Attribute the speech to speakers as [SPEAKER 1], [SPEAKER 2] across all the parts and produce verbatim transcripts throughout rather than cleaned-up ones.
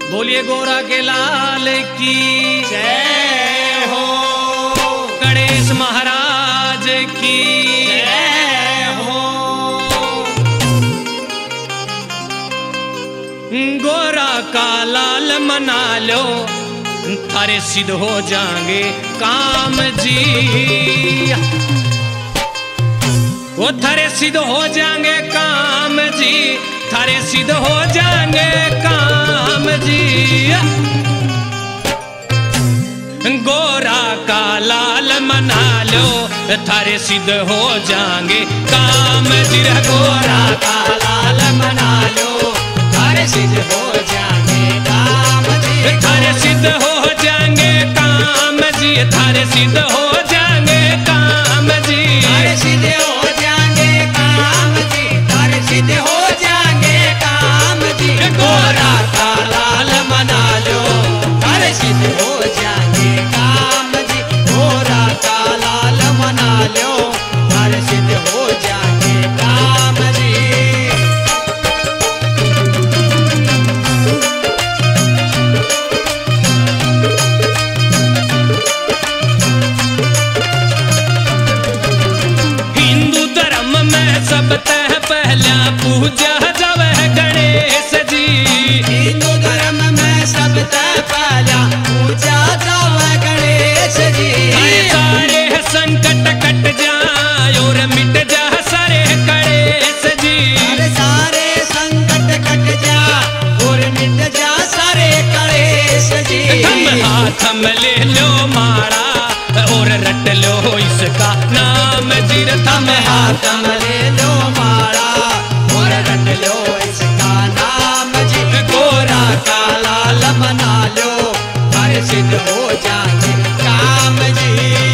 [SPEAKER 1] बोलिए गोरा के लाल की
[SPEAKER 2] जय हो,
[SPEAKER 1] गणेश महाराज की
[SPEAKER 2] जय हो।
[SPEAKER 1] गोरा का लाल मना लो, थारे सिद्ध हो जाएंगे काम जी। वो थारे सिद्ध हो जाएंगे काम जी, थारे सिद्ध हो जाएंगे काम जी। गोरा का लाल मना लो, थारे सिद्ध हो जाएंगे काम जी। गोरा का लाल मना लो, थारे सिद्ध हो जाएंगे काम जी। थारे सिद्ध हो जाएंगे काम जी, थारे सिद्ध हो जाएंगे काम जी।
[SPEAKER 2] थारे सिद्ध हो जाएंगे काम जी, थारे सिद्ध हो जाएंगे काम जी।
[SPEAKER 1] गोरा
[SPEAKER 2] का लाल मना लो, थारे सिद्ध हो जाएंगे काम जी। गोरा का लाल मना लो, थारे सिद्ध हो जाएंगे काम जी।
[SPEAKER 1] हिंदू धर्म में सबसे पहला पूजा जब है गणेश जी।
[SPEAKER 2] हिंदू धर्म में सबसे पहला पूजा जब है गणेश जी।
[SPEAKER 1] हर सारे संकट कट जाए और मिट जा सारे कलेश जी।
[SPEAKER 2] हर सारे संकट कट जा और मिट जा सारे कलेश जी।
[SPEAKER 1] हम हाथ में ले लो मारा और रट लो इसका नाम जी।
[SPEAKER 2] हम हाथ में ले लो मारा और रट लो इसका नाम जी। गोरा का लाल मना लो, हर सिद्ध हो जाएंगे काम जी।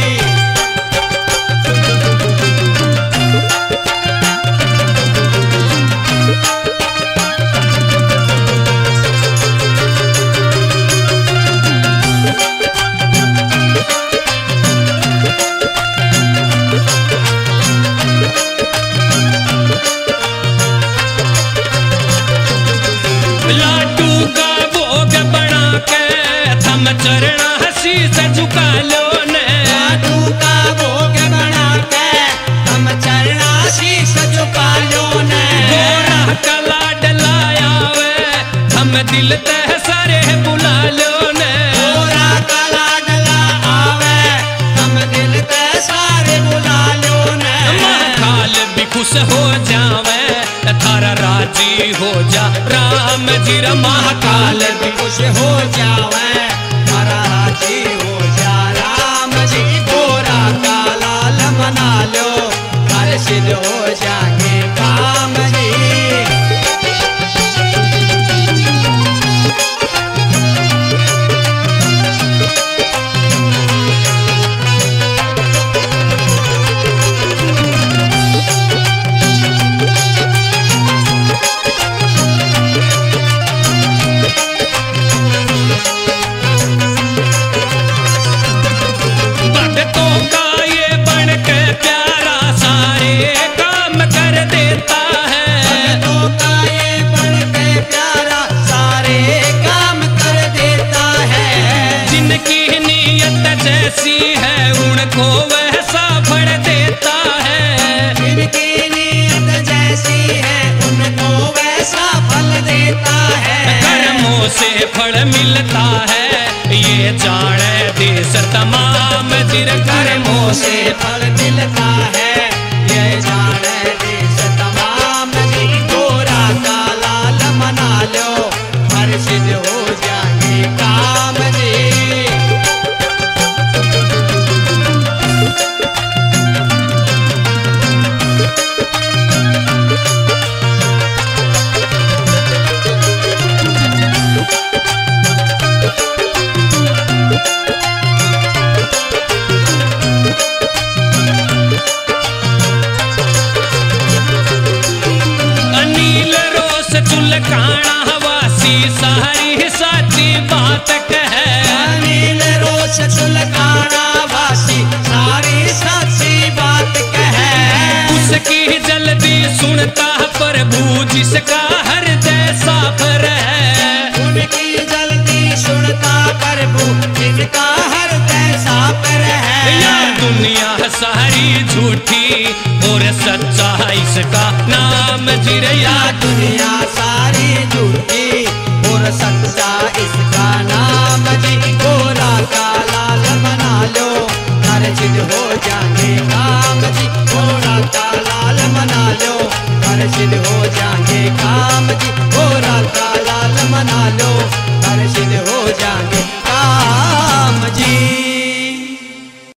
[SPEAKER 1] लाडू का भोग बना के थम चरणा हसी से झुका लो ने।
[SPEAKER 2] लाडू का भोग बना के हम चरणा शीश झुका लो ने।
[SPEAKER 1] गोरा का लाड लाया वे हम दिल तह सारे बुला लो ने।
[SPEAKER 2] गोरा का लाडला आवे हम दिल ते सारे बुला लो ने।
[SPEAKER 1] महाकाल भी खुश हो जावे, थारा राजी हो जा राम जी। महाकाल
[SPEAKER 2] भी खुश हो जावे, हरा राजी हो जा राम जी। गोरा का लाल मना लो, हर सिद्ध हो जाएंगे काम जी।
[SPEAKER 1] भक्तों का ये बन के प्यारा सारे काम कर देता है।
[SPEAKER 2] भक्तों का ये बन के प्यारा सारे काम कर देता है।
[SPEAKER 1] जिनकी नीयत जैसी है उनको वैसा फल देता है।
[SPEAKER 2] जिनकी नीयत जैसी है उनको वैसा फल देता है।
[SPEAKER 1] कर्मों से फल मिलता है, ये जाने देश तमाम जिर
[SPEAKER 2] कर्मों से फल मिलता है, ये जाने देश तमाम जी। गोरा का लाल मना लो, हर सिद्ध हो जाएंगे काम जी।
[SPEAKER 1] अनिल रोस चुलकाना वासी सारी साची बात कहे।
[SPEAKER 2] अनिल रोश चुलकाना वासी सारी सच्ची बात कहे।
[SPEAKER 1] उसकी जल्दी सुनता प्रभु जिसका हृदय साफ है।
[SPEAKER 2] उनकी जल सुनता प्रभु जिनका हृदय साफ रहे।
[SPEAKER 1] या दुनिया सारी झूठी और सच्चा इसका नाम जिरया।
[SPEAKER 2] दुनिया सारी झूठी और सच्चा इसका नाम जी। गोरा का लाल मना लो हर सिद्ध हो जाएंगे काम जी। गोरा का लाल मना लो हर सिद्ध हो जाएंगे काम जी। गोरा का लाल मना लो हर सिद्ध हो जाएंगे काम जी।